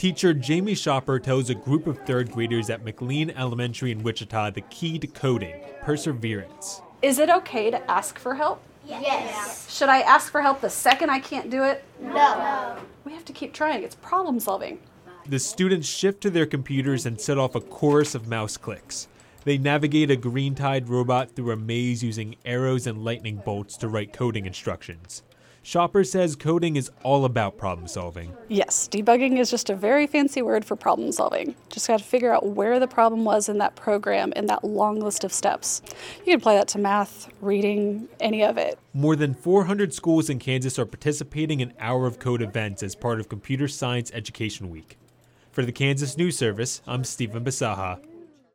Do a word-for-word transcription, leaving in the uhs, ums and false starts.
Teacher Jamie Shopper tells a group of third graders at McLean Elementary in Wichita the key to coding: perseverance. Is it okay to ask for help? Yes. Should I ask for help the second I can't do it? No. no. We have to keep trying. It's problem solving. The students shift to their computers and set off a chorus of mouse clicks. They navigate a green-tide robot through a maze using arrows and lightning bolts to write coding instructions. Shopper says coding is all about problem solving. Yes, debugging is just a very fancy word for problem solving. Just got to figure out where the problem was in that program in that long list of steps. You can apply that to math, reading, any of it. More than four hundred schools in Kansas are participating in Hour of Code events as part of Computer Science Education Week. For the Kansas News Service, I'm Stephen Basaha.